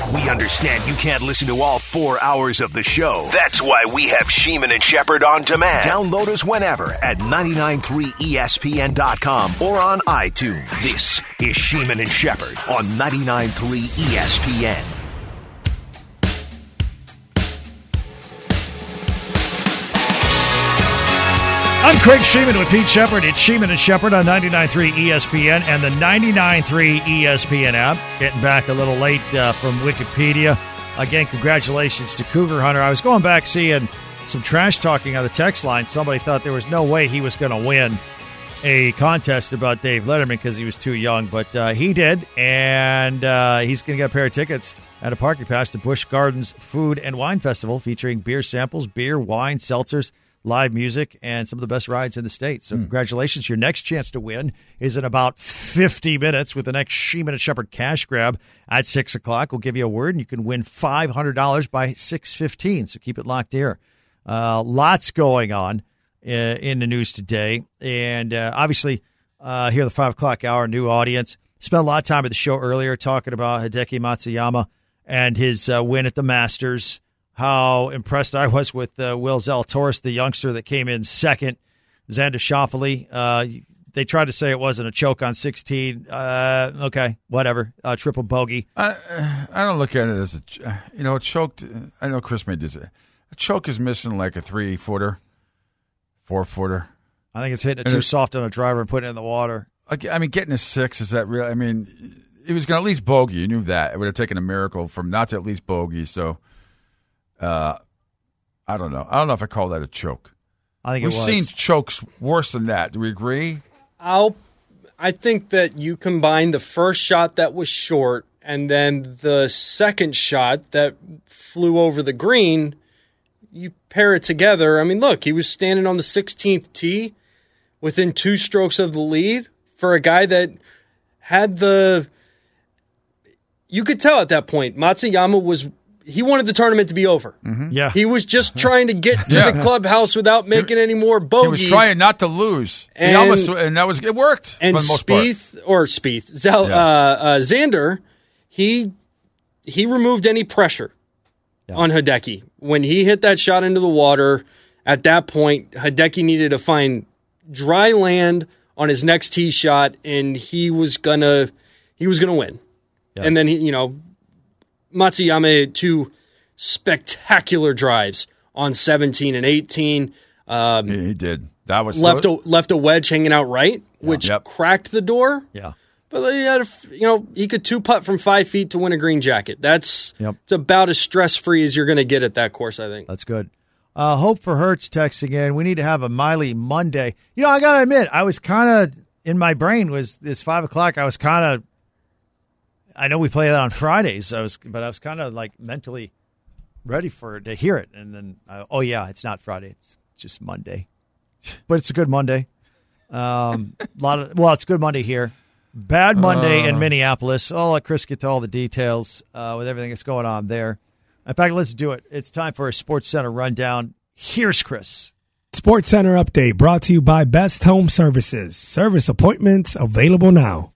We understand you can't listen to all 4 hours of the show. That's why we have Sheeman and Shepherd on demand. Download us whenever at 993ESPN.com or on iTunes. This is Sheeman and Shepherd on 99.3 ESPN. I'm Craig Sheeman with Pete Shepherd. It's Sheeman and Shepherd on 99.3 ESPN and the 99.3 ESPN app. Getting back a little late from Wikipedia. Again, congratulations to Cougar Hunter. I was going back seeing some trash talking on the text line. Somebody thought there was no way he was going to win a contest about Dave Letterman because he was too young, but he did, and he's going to get a pair of tickets and a parking pass to Busch Gardens Food and Wine Festival featuring beer samples, beer, wine, seltzers, live music, and some of the best rides in the state. So congratulations. Your next chance to win is in about 50 minutes with the next Sheeman and Shepherd cash grab at 6 o'clock. We'll give you a word, and you can win $500 by 6:15. So keep it locked there. Lots going on in the news today. And obviously, here at the 5 o'clock hour, new audience. Spent a lot of time at the show earlier talking about Hideki Matsuyama and his win at the Masters. How impressed I was with Will Zalatoris, the youngster that came in second. Xander Schauffele, they tried to say it wasn't a choke on 16. Okay, whatever. Triple bogey. I don't look at it as a choked. I know Chris made this. A choke is missing like a 3-footer, 4-footer. I think it's hitting it too soft on a driver and putting it in the water. I mean, getting a 6, is that real? I mean, it was going to at least bogey. You knew that. It would have taken a miracle from not to at least bogey. So, I don't know. I don't know if I call that a choke. I think we've seen chokes worse than that. Do we agree? I think that you combine the first shot that was short and then the second shot that flew over the green. You pair it together. I mean, look, he was standing on the 16th tee within 2 strokes of the lead for a guy that had you could tell at that point, Matsuyama he wanted the tournament to be over. Mm-hmm. Yeah. He was just trying to get to the clubhouse without making any more bogeys. He was trying not to lose. It worked and for the most part. Xander, he removed any pressure on Hideki. When he hit that shot into the water, at that point, Hideki needed to find dry land on his next tee shot, and he was gonna win. Yeah. And then Matsuyama had 2 spectacular drives on 17 and 18. He did. That was left a wedge hanging out right, which cracked the door. Yeah. But he had he could 2-putt from 5 feet to win a green jacket. It's about as stress-free as you're going to get at that course, I think. That's good. Hope for Hertz texting in. We need to have a Miley Monday. I got to admit, I was kind of, in my brain was this 5 o'clock, I was kind of, I know we play that on Fridays, but I was kind of like mentally ready to hear it. And then, it's not Friday. It's just Monday. But it's a good Monday. It's a good Monday here. Bad Monday in Minneapolis. I'll let Chris get to all the details with everything that's going on there. In fact, let's do it. It's time for a Sports Center rundown. Here's Chris. Sports Center update brought to you by Best Home Services. Service appointments available now.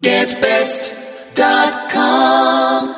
GetBest.com.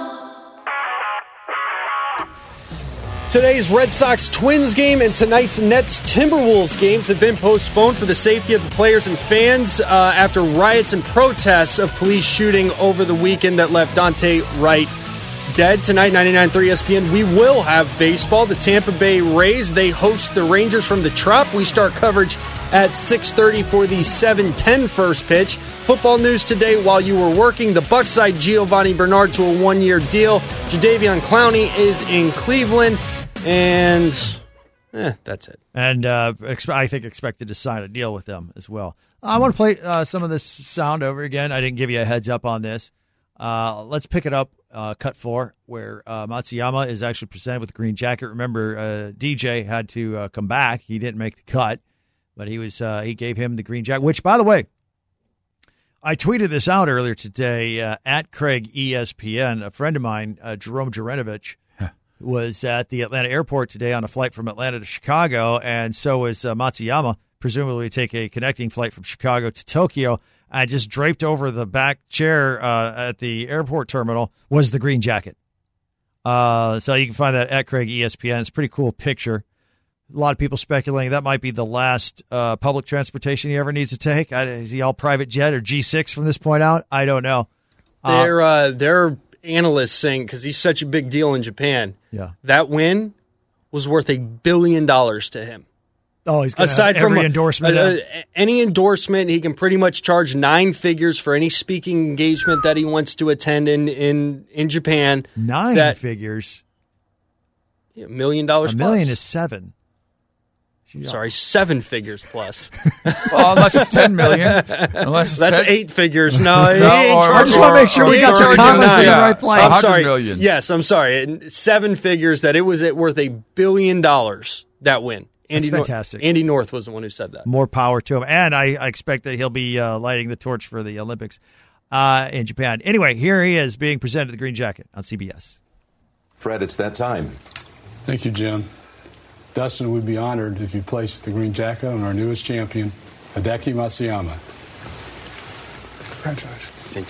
Today's Red Sox-Twins game and tonight's Nets-Timberwolves games have been postponed for the safety of the players and fans after riots and protests of police shooting over the weekend that left Dante Wright dead. Tonight, 99.3 ESPN, we will have baseball. The Tampa Bay Rays, they host the Rangers from the Trop. We start coverage at 6:30 for the 7:10 first pitch. Football news today, while you were working, the Bucs signed Giovanni Bernard to a 1-year deal. Jadeveon Clowney is in Cleveland. And that's it. And I think expected to sign a deal with them as well. I want to play some of this sound over again. I didn't give you a heads up on this. Let's pick it up, cut 4, where Matsuyama is actually presented with the green jacket. Remember, DJ had to come back. He didn't make the cut, but he gave him the green jacket, which, by the way, I tweeted this out earlier today at Craig ESPN. A friend of mine, Jerome Jurinovich, was at the Atlanta airport today on a flight from Atlanta to Chicago, and so was Matsuyama, presumably take a connecting flight from Chicago to Tokyo. I just draped over the back chair at the airport terminal was the green jacket. So you can find that at Craig ESPN. It's a pretty cool picture. A lot of people speculating that might be the last public transportation he ever needs to take. Is he all private jet or G6 from this point out? I don't know. There are analysts saying, because he's such a big deal in Japan, that win was worth $1 billion to him. Oh, he's going to have every endorsement. Any endorsement, he can pretty much charge 9 figures for any speaking engagement that he wants to attend in Japan. 9 figures? $1 million plus. $1 million is 7. Sorry, 7 figures plus. Well, unless it's 10 million. Unless that's 10. 8 figures. No, I just want to make sure we got your comments in the right place. I'm sorry. Million. Yes, I'm sorry. 7 figures that it was worth $1 billion, that win. That's fantastic. Andy North was the one who said that. More power to him. And I expect that he'll be lighting the torch for the Olympics in Japan. Anyway, here he is being presented the Green Jacket on CBS. Fred, it's that time. Thank you, Jim. Dustin would be honored if you placed the Green Jacket on our newest champion, Hideki Matsuyama. Congratulations. Thank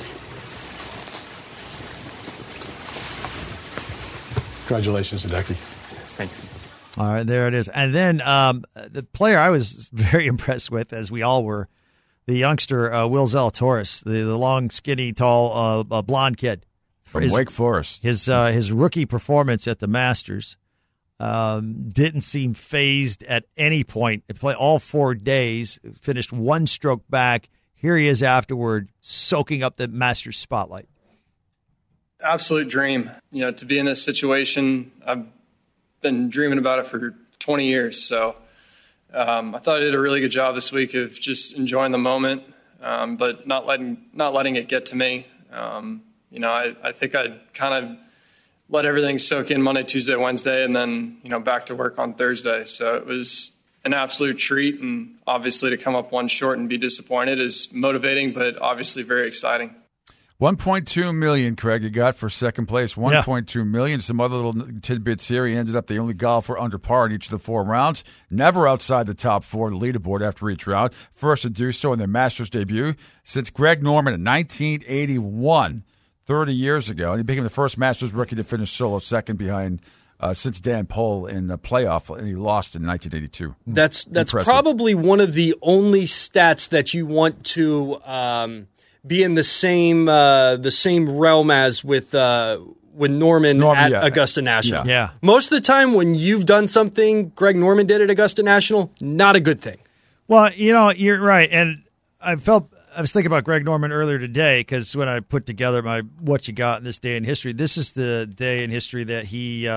you. Congratulations, Hideki. Thanks. All right, there it is. And then the player I was very impressed with, as we all were, the youngster Will Zalatoris, the long, skinny, tall, blonde kid. From Wake Forest. His rookie performance at the Masters didn't seem phased at any point. He played all 4 days, finished 1 stroke back. Here he is afterward, soaking up the Masters spotlight. Absolute dream. To be in this situation, I've been dreaming about it for 20 years. So I thought I did a really good job this week of just enjoying the moment, but not letting it get to me. I think I kind of let everything soak in Monday, Tuesday, Wednesday, and then, back to work on Thursday. So it was an absolute treat, and obviously to come up 1 short and be disappointed is motivating, but obviously very exciting. 1.2 million, Craig, you got for second place. 1.2 million. Some other little tidbits here. He ended up the only golfer under par in each of the 4 rounds. Never outside the top 4 of the leaderboard after each round. First to do so in their Masters debut since Greg Norman in 1981, 30 years ago. And he became the first Masters rookie to finish solo second behind since Dan Pohl in the playoff, and he lost in 1982. That's probably one of the only stats that you want to be in the same realm as with Norman at Augusta National. Yeah. Most of the time when you've done something Greg Norman did at Augusta National, not a good thing. Well, you're right. And I was thinking about Greg Norman earlier today because when I put together my What You Got in this day in history, this is the day in history that he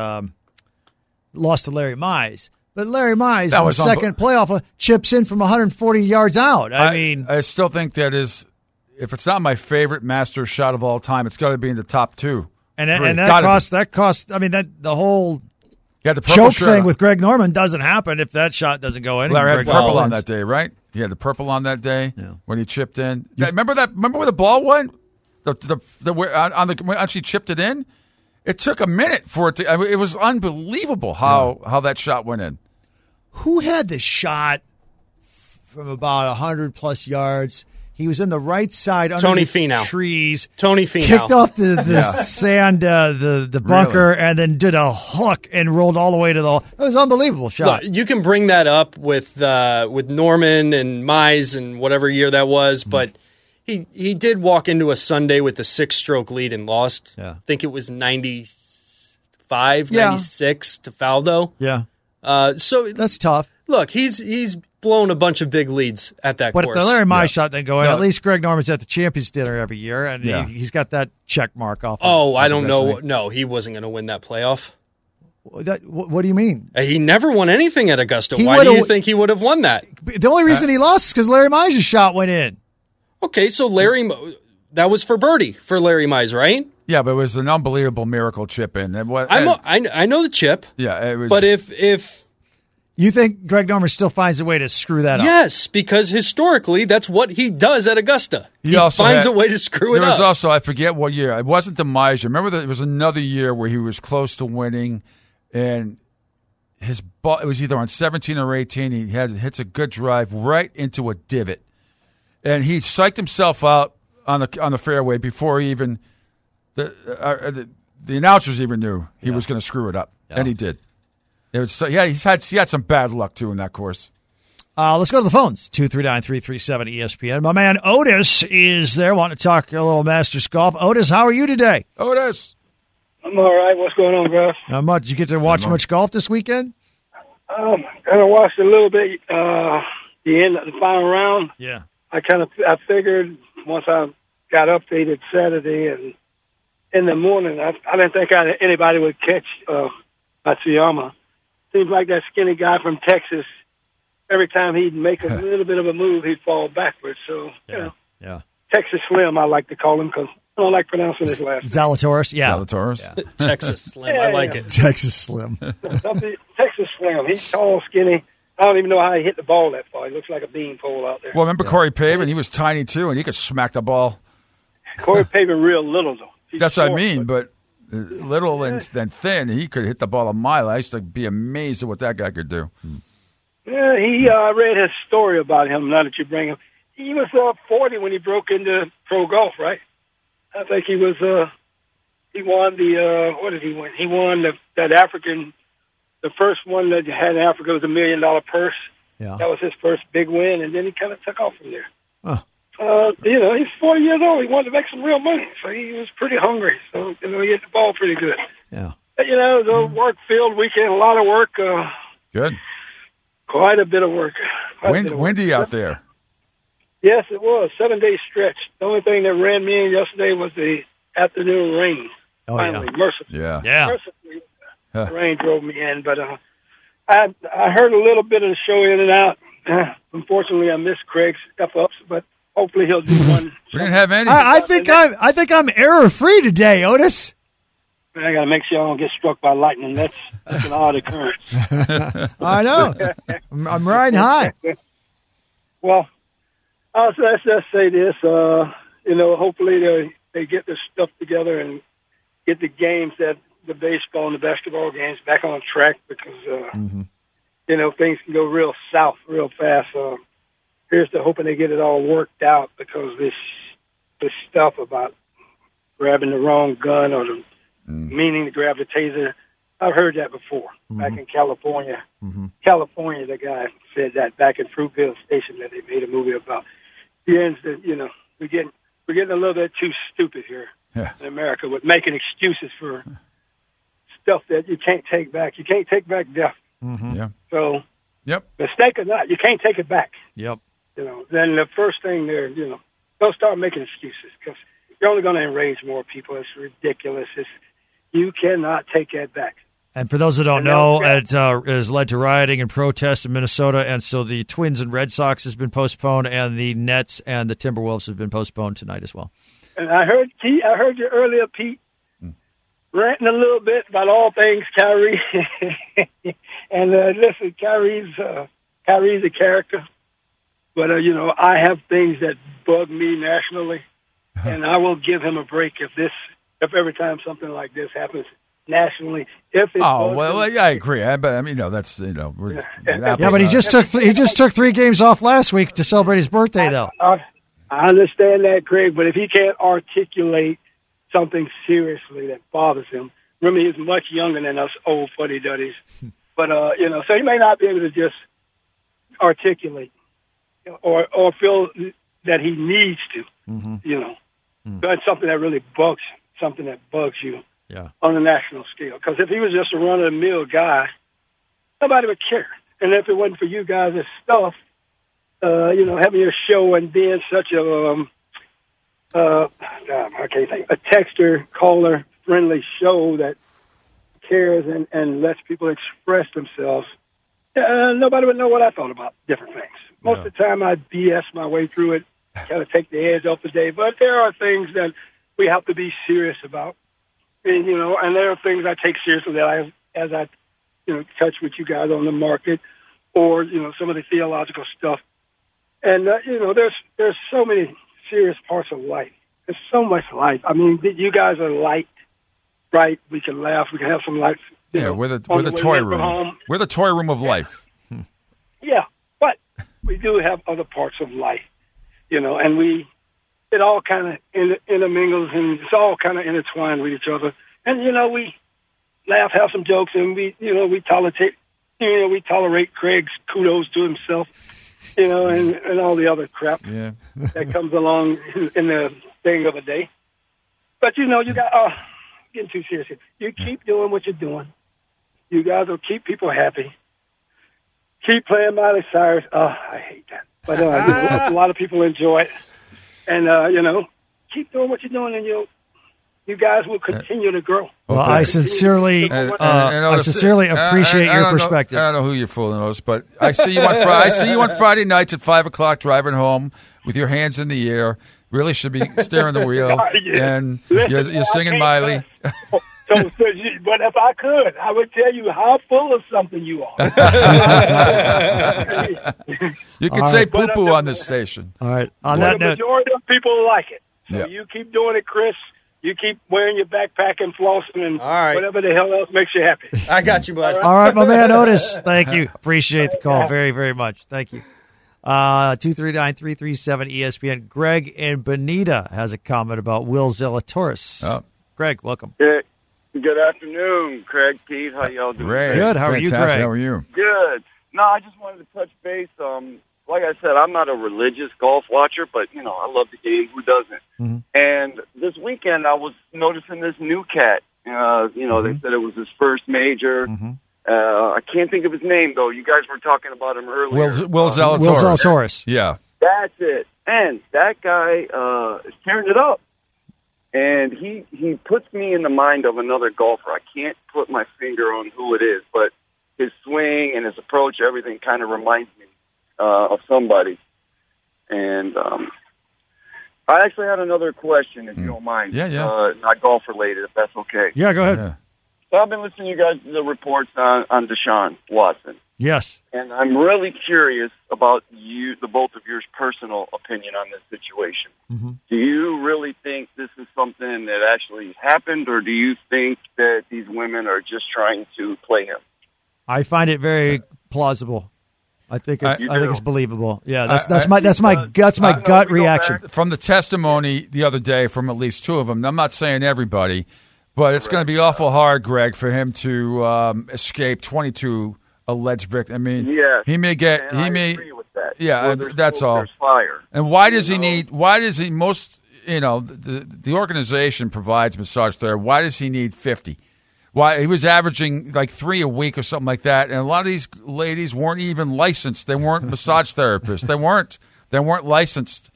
lost to Larry Mize. But Larry Mize, the second playoff, chips in from 140 yards out. I still think that is... If it's not my favorite Masters shot of all time, it's got to be in the top 2. And that cost. I mean, the whole choke thing with Greg Norman doesn't happen if that shot doesn't go in. Larry had purple on that day, right? He had the purple on that day when he chipped in. Yeah, remember that? Remember where the ball went? When she chipped it in, it took a minute for it to. It was unbelievable how that shot went in. Who had the shot from about 100+ yards? He was in the right side under the trees. Tony Finau. Kicked off the sand, the bunker, and then did a hook and rolled all the way to the hole. It was an unbelievable shot. Look, you can bring that up with Norman and Mize and whatever year that was, but he did walk into a Sunday with a 6-stroke lead and lost. Yeah. I think it was 95, 96 to Faldo. Yeah. So that's tough. Look, he's blown a bunch of big leads at that course. But if the Larry Mize shot didn't go in, at least Greg Norman's at the Champions Dinner every year, and he's got that check mark off. I don't know. No, he wasn't going to win that playoff. What do you mean? He never won anything at Augusta. Why do you think he would have won that? The only reason he lost is because Larry Mize's shot went in. Okay, so that was for birdie for Larry Mize, right? Yeah, but it was an unbelievable miracle chip in. I know the chip. Yeah, it was. But if you think Greg Norman still finds a way to screw that up? Yes, because historically, that's what he does at Augusta. He finds a way to screw it up. There was also, I forget what year. It wasn't the Mize. Remember that it was another year where he was close to winning, and his ball, it was either on 17 or 18. He hits a good drive right into a divot, and he psyched himself out on the fairway before he even the the announcers even knew he was going to screw it up, and he did. It was he had some bad luck too in that course. Let's go to the phones. 239-337-ESPN. My man Otis is there. Want to talk a little Masters golf. Otis, how are you today? Otis. I'm all right. What's going on, Gus? Not much. Did you get to watch much golf this weekend? Kind of watched a little bit the end of the final round. Yeah. I figured once I got updated Saturday and in the morning, I didn't think anybody would catch Matsuyama. Seems like that skinny guy from Texas, every time he'd make a little bit of a move, he'd fall backwards. So, you know, Texas Slim, I like to call him because I don't like pronouncing his last name. Zalatoris, Zalatoris. Yeah. Texas Slim, I like it. Texas Slim. Texas Slim. He's tall, skinny. I don't even know how he hit the ball that far. He looks like a beanpole out there. Well, remember Corey Pavin? He was tiny, too, and he could smack the ball. Corey Pavin real little, though. That's what I mean, but little and then thin, he could hit the ball a mile. I used to be amazed at what that guy could do. Yeah, I read his story about him, now that you bring him. He was 40 when he broke into pro golf, right? I think he was, he won what did he win? He won that African, the first one that had in Africa was $1 million purse. Yeah. That was his first big win, and then he kind of took off from there. Huh. You know, he's 40 years old. He wanted to make some real money, so he was pretty hungry. So, you know, he hit the ball pretty good. Yeah. But, you know, it was a work-filled weekend, a lot of work. Good. Quite a bit of work. Windy out there. Yes, it was. 7-day stretch. The only thing that ran me in yesterday was the afternoon rain. Finally, mercifully. Yeah. Mercifully, the rain drove me in. But I heard a little bit of the show in and out. Unfortunately, I missed Craig's F-ups, but hopefully he'll do one. We didn't have any. I think I'm error-free today, Otis. I got to make sure I don't get struck by lightning. That's an odd occurrence. I know. I'm riding high. Well, let's just say this. You know, hopefully they get this stuff together and get the games, that the baseball and the basketball games, back on track, because you know, things can go real south real fast. Here's to hoping they get it all worked out, because this stuff about grabbing the wrong gun or the meaning to grab the taser, I've heard that before. Back in California. California, the guy said that back in Fruitvale Station that they made a movie about. You know, we're getting a little bit too stupid here in America with making excuses for stuff that you can't take back. You can't take back death. Yeah. So, mistake or not, you can't take it back. Yep. You know, then the first thing there, you know, don't start making excuses, because you're only going to enrage more people. It's ridiculous. You cannot take that back. And for those that don't know, it has led to rioting and protests in Minnesota, and so the Twins and Red Sox has been postponed, and the Nets and the Timberwolves have been postponed tonight as well. And I heard you earlier, Pete, ranting a little bit about all things Kyrie. And listen, Kyrie's a character, but you know, I have things that bug me nationally, and I will give him a break if every time something like this happens nationally. I agree. But I mean, that's but he just took 3 games off last week to celebrate his birthday, though. I understand that, Craig, but if he can't articulate something seriously that bothers him, remember, he's much younger than us old fuddy-duddies. But you know, so he may not be able to just articulate or feel that he needs to. You know, that's something that really bugs you. Yeah. On a national scale. Because if he was just a run-of-the-mill guy, nobody would care. And if it wasn't for you guys' stuff, you know, having your show and being such a, I can't think, a texter, caller, friendly show that cares and lets people express themselves, nobody would know what I thought about different things. Most of the time I'd BS my way through it, kind of take the edge off the day. But there are things that we have to be serious about. And, you know, and there are things I take seriously that as I touch with you guys on the market, or, you know, some of the theological stuff. And, you know, there's so many serious parts of life. There's so much life. I mean, you guys are light, right? We can laugh. We can have some life. We're the toy room. We're the toy room of life. Yeah, but we do have other parts of life, you know, and it all kind of intermingles, and it's all kind of intertwined with each other. And, we laugh, have some jokes, and we tolerate Craig's kudos to himself, and all the other crap that comes along in the thing of a day. But, you got, getting too serious here. You keep doing what you're doing. You guys will keep people happy. Keep playing Miley Cyrus. Oh, I hate that. But a lot of people enjoy it. And, keep doing what you're doing, and you guys will continue to grow. Well, I sincerely appreciate your perspective. I don't know who you're fooling us, but I see you on Friday nights at 5 o'clock driving home with your hands in the air. Really should be steering the wheel, and you're singing Miley. But if I could, I would tell you how full of something you are. You can say poo-poo on this station. All right. On that note, the majority of people like it. So you keep doing it, Chris. You keep wearing your backpack and flossing and whatever the hell else makes you happy. I got you, bud. All right, my man Otis. Thank you. Appreciate the call very, very much. Thank you. 239-337-ESPN. Greg and Bonita has a comment about Will Zalatoris. Oh. Greg, welcome. Good afternoon, Craig, Pete. How y'all doing? Great. Good. How are you, Greg? How are you? Good. No, I just wanted to touch base. Like I said, I'm not a religious golf watcher, but, I love the game. Who doesn't? Mm-hmm. And this weekend I was noticing this new cat. They said it was his first major. Mm-hmm. I can't think of his name, though. You guys were talking about him earlier. Will Zalatoris. Will Zalatoris. Yeah. That's it. And that guy is tearing it up. And he puts me in the mind of another golfer. I can't put my finger on who it is, but his swing and his approach, everything kind of reminds me of somebody. And I actually had another question, if you don't mind. Yeah. Not golf-related, if that's okay. Yeah, go ahead. Yeah. So I've been listening to you guys, the reports on Deshaun Watson. Yes. And I'm really curious about the both of yours personal opinion on this situation. Mm-hmm. Do you really think this is something that actually happened, or do you think that these women are just trying to play him? I find it very plausible. I think it's believable. Yeah, that's my gut reaction. From the testimony the other day from at least two of them. I'm not saying everybody, but it's going to be awful hard, Greg, for him to escape 22 alleged victims. I mean, he may agree with that. Yeah, that's all. Fire. And why does he need? Why does he most? The organization provides massage therapy. Why does he need 50? Why he was averaging like 3 a week or something like that, and a lot of these ladies weren't even licensed. They weren't massage therapists. They weren't licensed.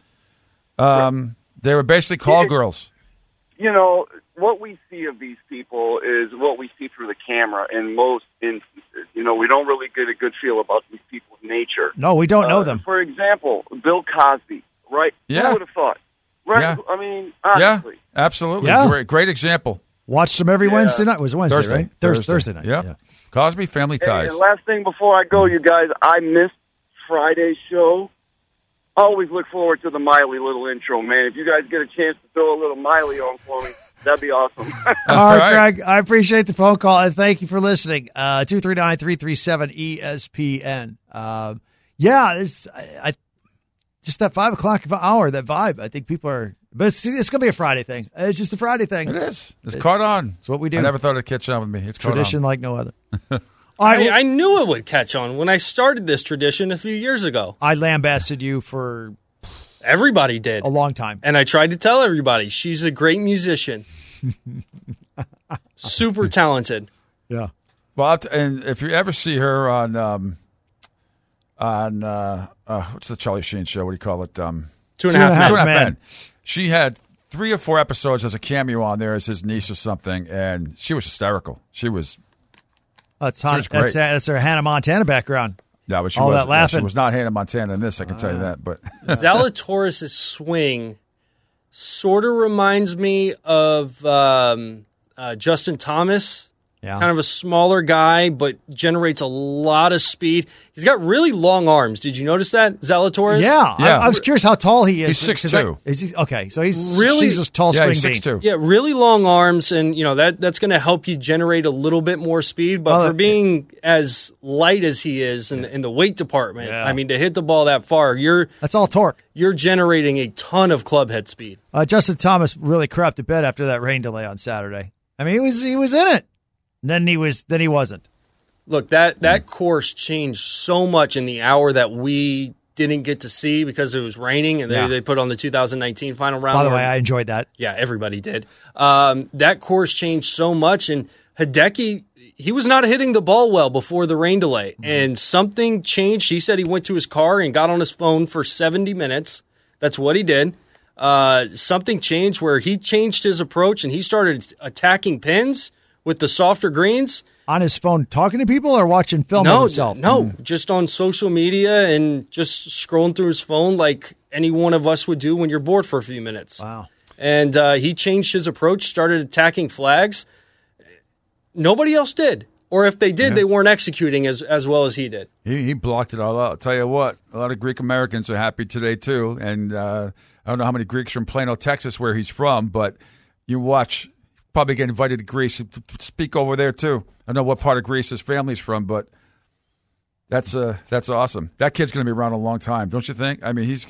They were basically call girls. What we see of these people is what we see through the camera in most instances. We don't really get a good feel about these people's nature. No, we don't know them. For example, Bill Cosby, right? Yeah. Who would have thought? Right? Yeah. I mean, honestly. Yeah, absolutely. Yeah. Great example. Watched them every Wednesday night. It was Wednesday, right? Thursday night. Yep. Yeah. Cosby, Family Ties. And last thing before I go, you guys, I missed Friday's show. I always look forward to the Miley little intro, man. If you guys get a chance to throw a little Miley on for me, that'd be awesome. All right, Greg, I appreciate the phone call, and thank you for listening. 239-337-ESPN. Just that 5 o'clock hour, that vibe. I think people are, but it's going to be a Friday thing. It's just a Friday thing. It is. It's caught on. It's what we do. I never thought it'd catch on with me. It's tradition like no other. I knew it would catch on when I started this tradition a few years ago. I lambasted you for... Everybody did. A long time. And I tried to tell everybody, she's a great musician. Super talented. Yeah. Well, and if you ever see her on what's the Charlie Sheen show? What do you call it? 2.5 Men. 2.5 Men. She had 3 or 4 episodes as a cameo on there as his niece or something, and she was hysterical. She was great. That's her Hannah Montana background. Yeah, but she all was, that laughing. She was not Hannah Montana in this, I can tell you that. But Zalatoris' swing sort of reminds me of Justin Thomas. Yeah. Kind of a smaller guy, but generates a lot of speed. He's got really long arms. Did you notice that, Zalatoris? Yeah. I was curious how tall he is. He's 6'2". Is he? Okay, so he's really a tall swing he's bean. 6'2". Yeah, really long arms, and that's going to help you generate a little bit more speed. But for being as light as he is in the weight department, I mean, to hit the ball that far, that's all torque. You're generating a ton of club head speed. Justin Thomas really crapped a bed after that rain delay on Saturday. I mean, he was in it. Then he wasn't. Look, that course changed so much in the hour that we didn't get to see because it was raining, and they put on the 2019 final round. By the way, I enjoyed that. Yeah, everybody did. That course changed so much, and Hideki, he was not hitting the ball well before the rain delay, and something changed. He said he went to his car and got on his phone for 70 minutes. That's what he did. Something changed where he changed his approach, and he started attacking pins with the softer greens. On his phone talking to people or watching film of himself? No, just on social media and just scrolling through his phone like any one of us would do when you're bored for a few minutes. Wow. And he changed his approach, started attacking flags. Nobody else did. Or if they did, they weren't executing as well as he did. He blocked it all out. I'll tell you what, a lot of Greek Americans are happy today, too. And I don't know how many Greeks from Plano, Texas, where he's from, but you watch, probably get invited to Greece to speak over there, too. I don't know what part of Greece his family's from, but that's awesome. That kid's going to be around a long time, don't you think? I mean, he's.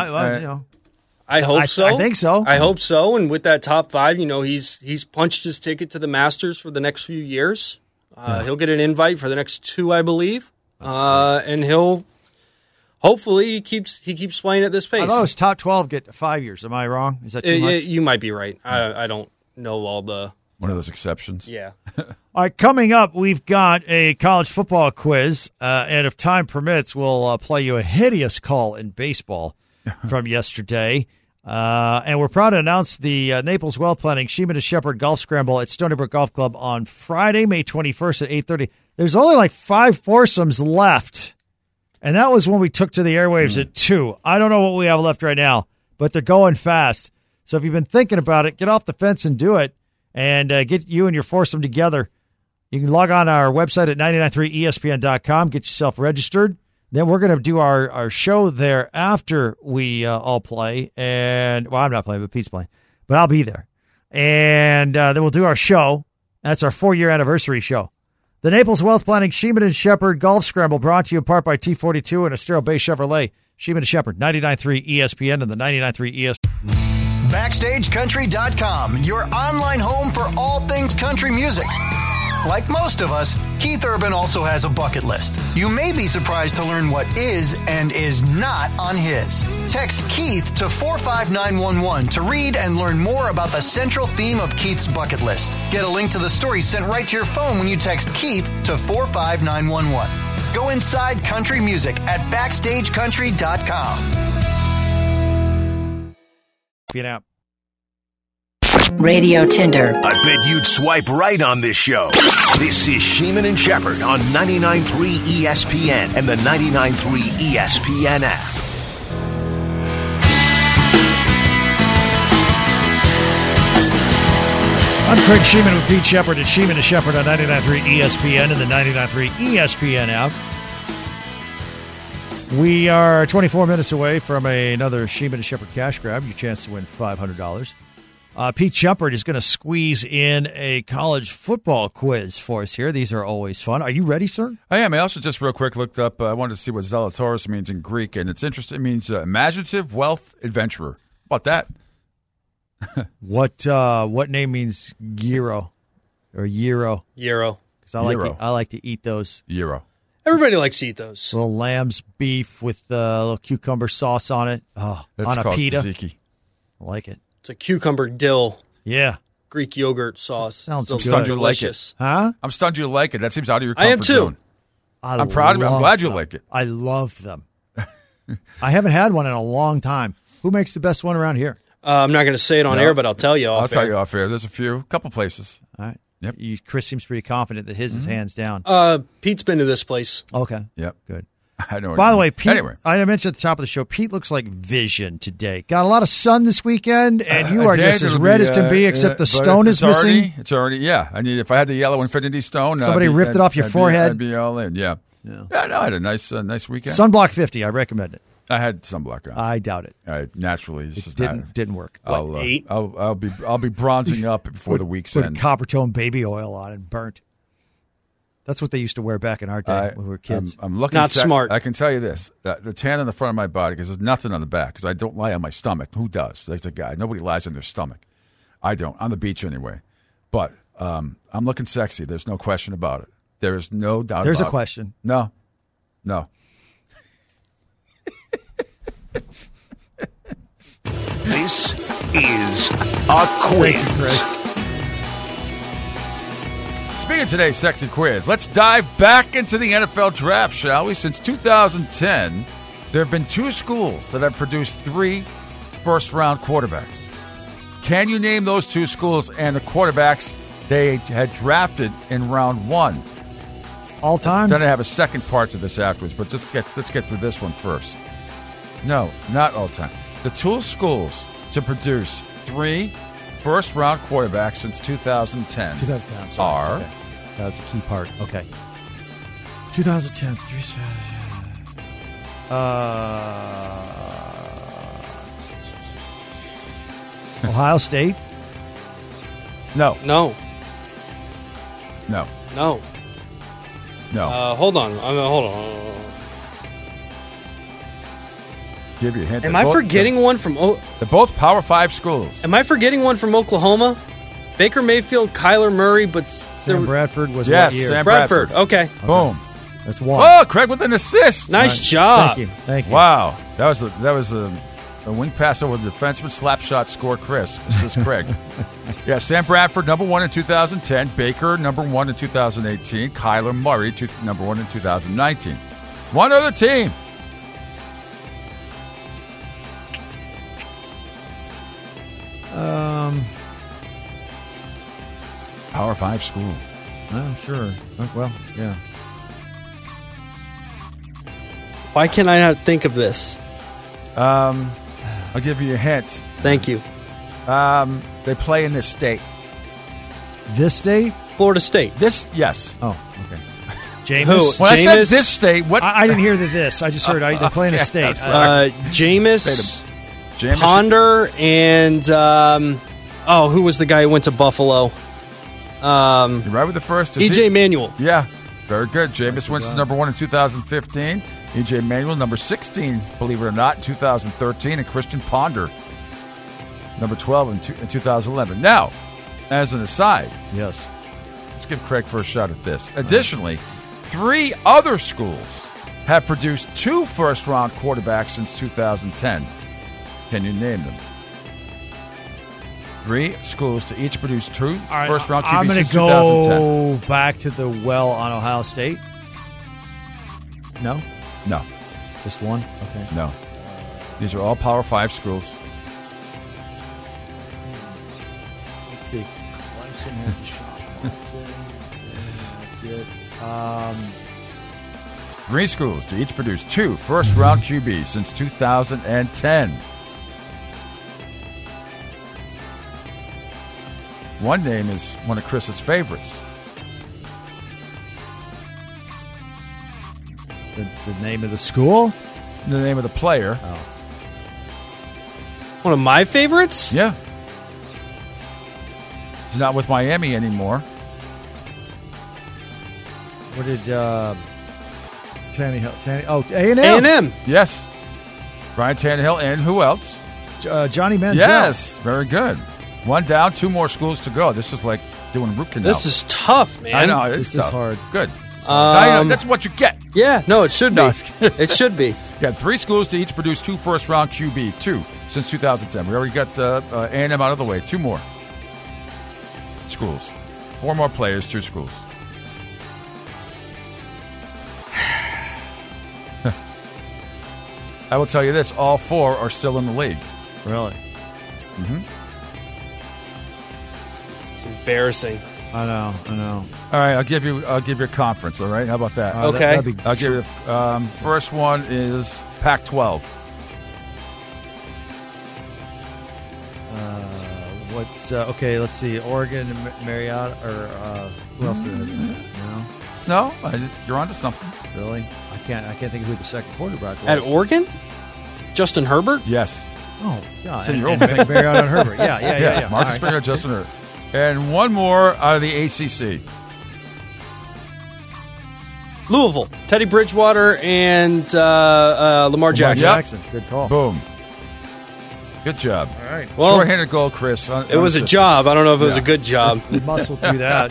I hope so. I think so. I hope so. And with that top 5, he's punched his ticket to the Masters for the next few years. He'll get an invite for the next 2, I believe, and he'll hopefully he keeps playing at this pace. I thought it was top 12 get 5 years. Am I wrong? Is that too much? You might be right. I don't know all the. One of those exceptions. Yeah. All right, coming up, we've got a college football quiz, and if time permits, we'll play you a hideous call in baseball from yesterday. And we're proud to announce the Naples Wealth Planning Sheeman and Shepherd Golf Scramble at Stony Brook Golf Club on Friday, May 21st at 8:30. There's only like 5 foursomes left, and that was when we took to the airwaves at 2. I don't know what we have left right now, but they're going fast. So if you've been thinking about it, get off the fence and do it. And get you and your foursome together. You can log on our website at 993ESPN.com, get yourself registered. Then we're going to do our show there after we all play. And well, I'm not playing, but Pete's playing. But I'll be there. And then we'll do our show. That's our 4-year anniversary show. The Naples Wealth Planning Sheeman and Shepherd Golf Scramble, brought to you in part by T42 and Estero Bay Chevrolet. Sheeman and Shepherd, 99.3 ESPN and the 99.3 ESPN. BackstageCountry.com, your online home for all things country music. Like most of us, Keith Urban also has a bucket list. You may be surprised to learn what is and is not on his. Text Keith to 45911 to read and learn more about the central theme of Keith's bucket list. Get a link to the story sent right to your phone when you text Keith to 45911. Go inside country music at BackstageCountry.com. Radio Tinder. I bet you'd swipe right on this show. This is Sheeman and Shepherd on 99.3 ESPN and the 99.3 ESPN app. I'm Craig Sheeman with Pete Shepherd at Sheeman and Shepherd on 99.3 ESPN and the 99.3 ESPN app. We are 24 minutes away from another Sheeman and Shepherd cash grab. Your chance to win $500. Pete Shepherd is going to squeeze in a college football quiz for us here. These are always fun. Are you ready, sir? I am. I also just real quick looked up. I wanted to see what Zalatoris means in Greek, and it's interesting. It means imaginative wealth adventurer. How about that? What name means gyro or gyro? Gyro. Because I like to eat those. Gyro. Everybody likes to eat those. Little lamb's beef with a little cucumber sauce on it. Oh, that's on a called pita. tzatziki. I like it. It's a cucumber dill. Yeah. Greek yogurt sauce. Sounds I'm good. stunned you like it. Huh? I'm stunned you like it. That seems out of your comfort I am too. zone. I'm proud of you. I'm glad you them. like it. I love them. I haven't had one in a long time. Who makes the best one around here? I'm not going to say it on air, but I'll tell you off air. I'll tell you off air. There's a couple places. All right. Yep. Chris seems pretty confident that his is hands down. Pete's been to this place. Okay. Yep. Good. I know. By the way, Pete, anyway. I mentioned at the top of the show, Pete looks like Vision today. Got a lot of sun this weekend, and you are just as red as can be, except the stone is missing. It's already, yeah. I mean, if I had the yellow Infinity Stone, somebody ripped it off your forehead. I'd be all in, yeah. No, I had a nice weekend. Sunblock 50, I recommend it. I had sunblock on. I doubt it. Naturally, this didn't work. I'll be bronzing up before the week's end. Put copper-tone baby oil on and burnt. That's what they used to wear back in our day when we were kids. I'm looking not smart. I can tell you this: the tan on the front of my body, because there's nothing on the back, because I don't lie on my stomach. Who does? There's a guy. Nobody lies on their stomach. I don't. On the beach anyway. But I'm looking sexy. There's no question about it. There is no doubt There's about a question. it. No. This is a quiz. Speaking of today's sexy quiz, let's dive back into the NFL draft, shall we? Since 2010, there have been 2 schools that have produced 3 first-round quarterbacks. Can you name those 2 schools and the quarterbacks they had drafted in round 1? All time? Then I have a second part to this afterwards, but let's get through this one first. No, not all time. The 2 schools to produce 3 first-round quarterbacks since 2010 2010, I'm sorry. are... Okay. That was a key part. Okay. 2010, 3 Ohio State? No. No. Hold on. Give you a hint. Am I forgetting one from... They're both Power 5 schools. Am I forgetting one from Oklahoma? Baker Mayfield, Kyler Murray, but... Sam Bradford was yes, what year? Sam Bradford. Okay. Boom. That's 1. Oh, Craig with an assist. Nice job. Thank you. Wow. That was a wing pass over the defenseman, slap shot, score Chris. This is Craig. Yeah, Sam Bradford, number 1 in 2010. Baker, number 1 in 2018. Kyler Murray, number 1 in 2019. One other team. Power 5 school. Sure. Well, yeah. Why can I not think of this? I'll give you a hint. Thank you. They play in this state. This state? Florida State. Yes. Oh, okay. Jameis? When I said this state, what? I didn't hear this. I just heard they play in a state. Jameis, Ponder, and who was the guy who went to Buffalo? You're right with the first. E.J. Manuel. Yeah, very good. Jameis Winston, number 1 in 2015. E.J. Manuel, number 16, believe it or not, in 2013. And Christian Ponder, number 12 in 2011. Now, as an aside, yes, let's give Craig first shot at this. Additionally, 3 other schools have produced 2 first-round quarterbacks since 2010. Can you name them? 3 schools to each produce 2 first-round QBs since 2010. I'm going to go back to the well on Ohio State. No? No. Just 1? Okay. No. These are all Power 5 schools. Let's see. Clemson had Deshaun Watson. That's it. 3 schools to each produce 2 first-round QBs since 2010. One name is one of Chris's favorites. The name of the school? The name of the player. Oh. One of my favorites? Yeah. He's not with Miami anymore. What did Tannehill? Oh, A&M. A&M. Yes. Brian Tannehill and who else? Johnny Manziel. Yes. Very good. 1 down, 2 more schools to go. This is like doing root canal. This is tough, man. I know. It's this tough. is hard. Good. Now, that's what you get. Yeah, no, it should be. It should be. You got 3 schools to each produce 2 first-round QB, 2 since 2010. We already got A&M out of the way. 2 more schools. 4 more players, 2 schools. I will tell you this: all 4 are still in the league. Really? Mm-hmm. It's embarrassing. I know. All right, I'll give you a conference. All right, how about that? Okay. I'll give you. First one is Pac-12. What's okay? Let's see. Oregon and Mariota, or who else? No, you're onto something. Really? I can't think of who the second quarterback was. At Oregon? Justin Herbert? Yes. Oh, God. So you're and Mariota and Herbert. Yeah. Marcus Mariota, Justin Herbert. And one more out of the ACC. Louisville. Teddy Bridgewater and Lamar Jackson. Jackson. Good call. Boom. Good job. All right. Well, short-handed goal, Chris. It was a job. I don't know if it was a good job. You muscled through that.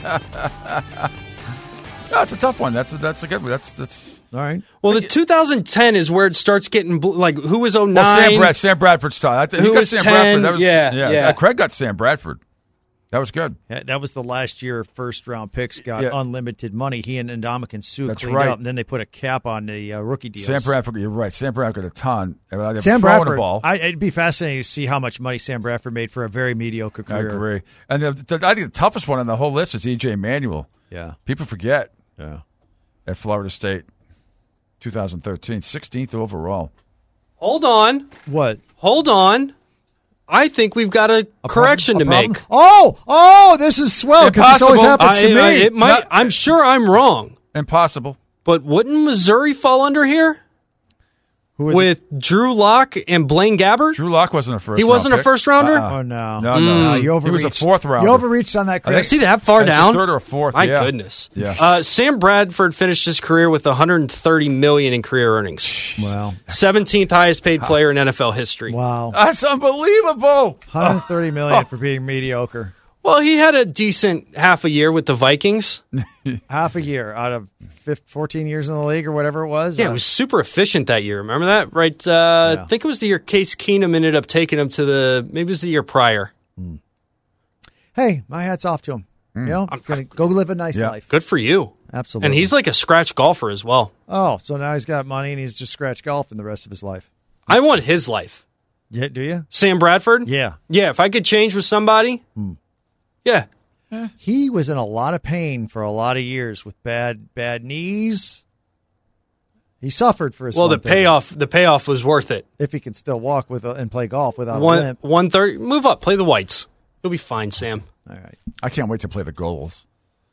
No, it's a tough one. That's a good one. That's all right. Well, the 2010 is where it starts getting like who was 09? Well, Sam Bradford's time. He got Sam 10? Bradford. That was, yeah. Craig got Sam Bradford. That was good. Yeah, that was the last year first-round picks got unlimited money. He and Ndamukong Suh cleaned up, and then they put a cap on the rookie deals. Sam Bradford, you're right. Sam Bradford got a ton. Sam Bradford, ball. It'd be fascinating to see how much money Sam Bradford made for a very mediocre career. I agree. And I think the toughest one on the whole list is E.J. Manuel. Yeah. People forget. Yeah. At Florida State, 2013, 16th overall. Hold on. What? Hold on. I think we've got a correction to make. Oh, this is swell because this always happens to me. I'm sure I'm wrong. Impossible. But wouldn't Missouri fall under here? With Drew Lock and Blaine Gabbert? Drew Lock wasn't a first. He wasn't a first rounder? Oh, no. No. You overreached. He was a fourth rounder. You overreached on that, Chris. See that far down? A third or a fourth. My goodness. Yeah. Sam Bradford finished his career with $130 million in career earnings. Wow. 17th highest paid player in NFL history. Wow. That's unbelievable. $130 million for being mediocre. Well, he had a decent half a year with the Vikings. Half a year out of 14 years in the league or whatever it was. Yeah, it was super efficient that year. Remember that? Right? I think it was the year Case Keenum ended up taking him to maybe it was the year prior. Hey, my hat's off to him. You know, going to go live a nice life. Good for you. Absolutely. And he's like a scratch golfer as well. Oh, so now he's got money and he's just scratch golfing the rest of his life. I want his life. Yeah, do you? Sam Bradford? Yeah. Yeah, if I could change with somebody. Yeah. He was in a lot of pain for a lot of years with bad knees. He suffered for his the payoff was worth it. If he can still walk and play golf without a limp. 130. Move up, play the whites. You'll be fine, Sam. All right. I can't wait to play the goals.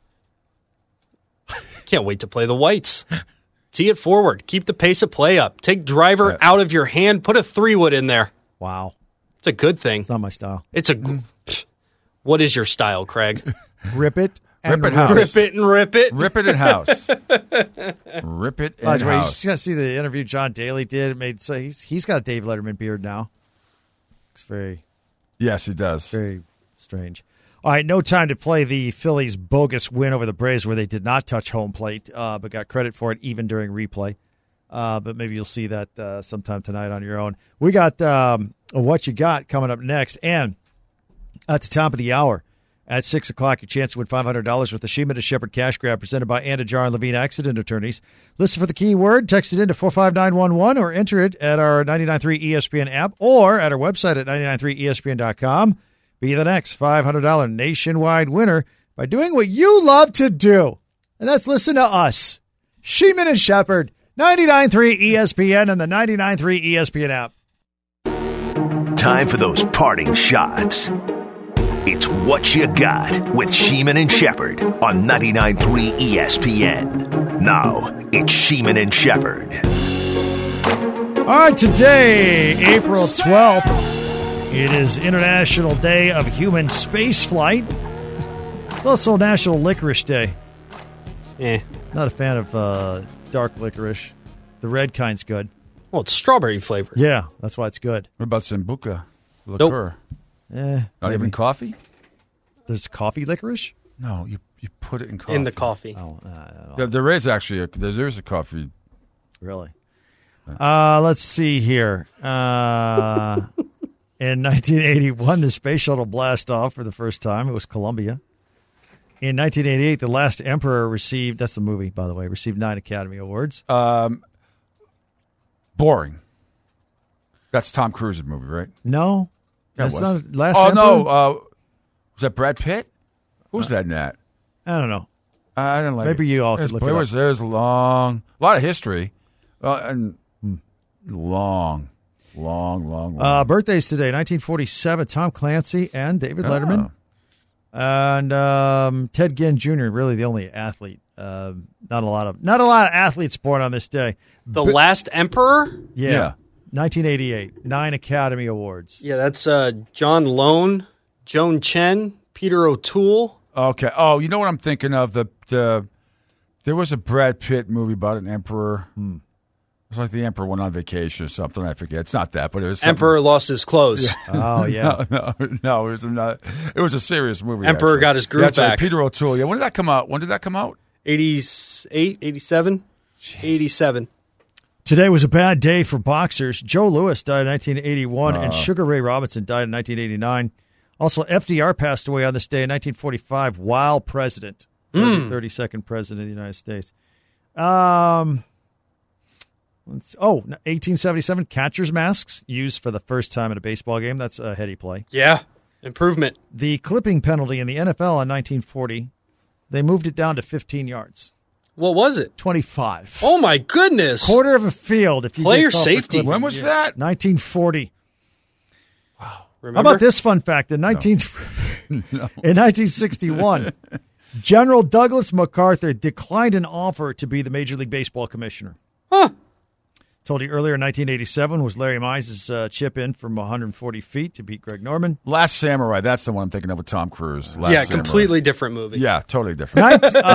Can't wait to play the whites. Tee it forward. Keep the pace of play up. Take driver out of your hand. Put a 3-wood in there. Wow. It's a good thing. It's not my style. It's a. What is your style, Craig? Rip it and rip it house. Rip it and rip it. Rip it in house. Rip it in house. You house. just got to see the interview John Daly did. It made so he's got a Dave Letterman beard now. It's very. Yes, he does. Very strange. All right, no time to play the Phillies' bogus win over the Braves where they did not touch home plate, but got credit for it even during replay. But maybe you'll see that sometime tonight on your own. We got What You Got coming up next. And at the top of the hour, at 6 o'clock, your chance to win $500 with the Sheeman and Shepherd Cash Grab presented by Andajar and Levine Accident Attorneys. Listen for the keyword, text it into 45911, or enter it at our 99.3 ESPN app or at our website at 993ESPN.com. Be the next $500 nationwide winner by doing what you love to do. And that's listen to us. Sheeman and Shepherd, 99.3 ESPN and the 99.3 ESPN app. Time for those parting shots. It's What You Got with Sheeman and Shepherd on 99.3 ESPN. Now, it's Sheeman and Shepherd. All right, today, April 12th. It is International Day of Human Spaceflight. It's also National Licorice Day. Not a fan of dark licorice. The red kind's good. Well, it's strawberry flavored. Yeah, that's why it's good. What about Sambuca liqueur? Nope. Not even coffee? There's coffee licorice? No, you put it in coffee. In the coffee. Oh, there is actually there's a coffee. Really? Let's see here. In 1981, the space shuttle blasted off for the first time. It was Columbia. In 1988, The Last Emperor received, that's the movie, by the way, received 9 Academy Awards. Boring. That's Tom Cruise's movie, right? No. That was. Not Last Emperor? No. Was that Brad Pitt? Who's that in that? I don't know. I don't like Maybe it. you all could look it up. There's a lot of history. And long. Birthdays today, 1947, Tom Clancy and David Letterman. And Ted Ginn Jr., really the only athlete. Not a lot of athletes born on this day. The Last Emperor? Yeah. 1988, 9 Academy Awards. Yeah, that's John Lone, Joan Chen, Peter O'Toole. Okay. Oh, you know what I'm thinking of? There was a Brad Pitt movie about an emperor. It's like the emperor went on vacation or something. I forget. It's not that, but it was Emperor lost his clothes. Yeah. Oh, yeah. No, it was a serious movie. Emperor actually. got his groove back. Peter O'Toole. Yeah, when did that come out? 88, 87? 87. Today was a bad day for boxers. Joe Louis died in 1981, and Sugar Ray Robinson died in 1989. Also, FDR passed away on this day in 1945 while president, 32nd president of the United States. 1877, catcher's masks used for the first time in a baseball game. That's a heady play. Yeah, improvement. The clipping penalty in the NFL in 1940, they moved it down to 15 yards. What was it? 25. Oh, my goodness. Quarter of a field. If you Player get caught for safety. clipping. When was that? 1940. Wow. Remember? How about this fun fact? In 1961, General Douglas MacArthur declined an offer to be the Major League Baseball commissioner. Huh. Told you earlier, in 1987 was Larry Mize's chip in from 140 feet to beat Greg Norman. Last Samurai. That's the one I'm thinking of with Tom Cruise. Yeah, completely different movie. Yeah, totally different.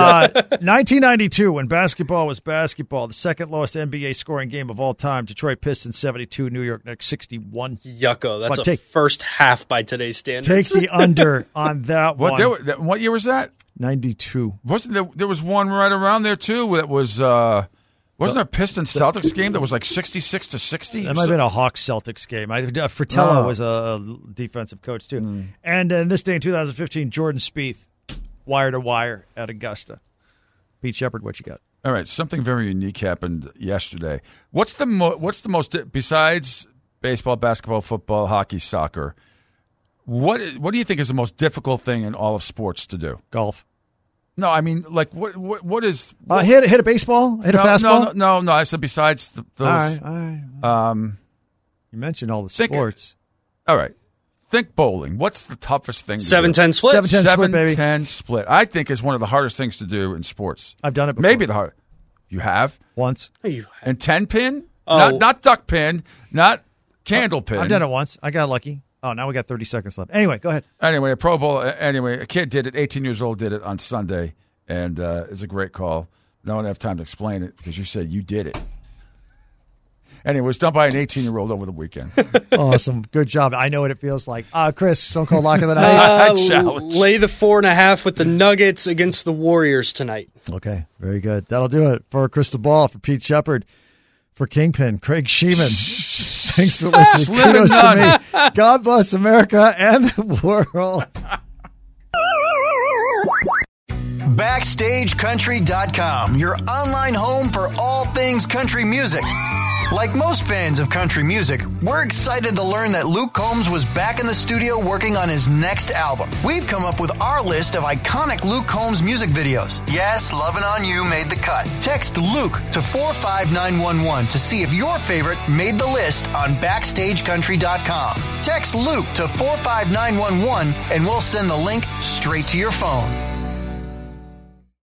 1992, when basketball was basketball, the second lowest NBA scoring game of all time. Detroit Pistons 72, New York Knicks 61. Yucko, that's a first half by today's standards. Take the under on that one. What year was that? 92. Wasn't there was one right around there too that was wasn't there a Pistons Celtics game that was like 66-60? That might have been a Hawks Celtics game. Fratello was a defensive coach too. And in this day in 2015, Jordan Spieth, wire to wire at Augusta. Pete Shepard, what you got? All right, something very unique happened yesterday. What's the most besides baseball, basketball, football, hockey, soccer? What do you think is the most difficult thing in all of sports to do? Golf. No, I mean, like, what is... hit a baseball? Hit a fastball? No, I said besides those... All right. You mentioned all the sports. All right. Think bowling. What's the toughest thing to do? 7-10 split. 7-10 split, baby. 7-10 split. I think is one of the hardest things to do in sports. I've done it before. Maybe the hardest. You have? Once. And 10 pin? Oh. Not duck pin, not candle pin. I've done it once. I got lucky. Oh, now we got 30 seconds left. Anyway, go ahead. Anyway, a Pro Bowl. A kid did it. 18 years old did it on Sunday, and it's a great call. I don't have time to explain it because you said you did it. Anyway, it was done by an 18-year-old over the weekend. Awesome. Good job. I know what it feels like. Chris, Stone Cold Lock of the Night. Lay the 4.5 with the Nuggets against the Warriors tonight. Okay, very good. That'll do it for Crystal Ball, for Pete Shepard, for Kingpin, Craig Sheeman. Thanks for listening. Kudos to me. God bless America and the world. BackstageCountry.com, your online home for all things country music. Like most fans of country music, we're excited to learn that Luke Combs was back in the studio working on his next album. We've come up with our list of iconic Luke Combs music videos. Yes, Lovin' On You made the cut. Text Luke to 45911 to see if your favorite made the list on BackstageCountry.com. Text Luke to 45911 and we'll send the link straight to your phone.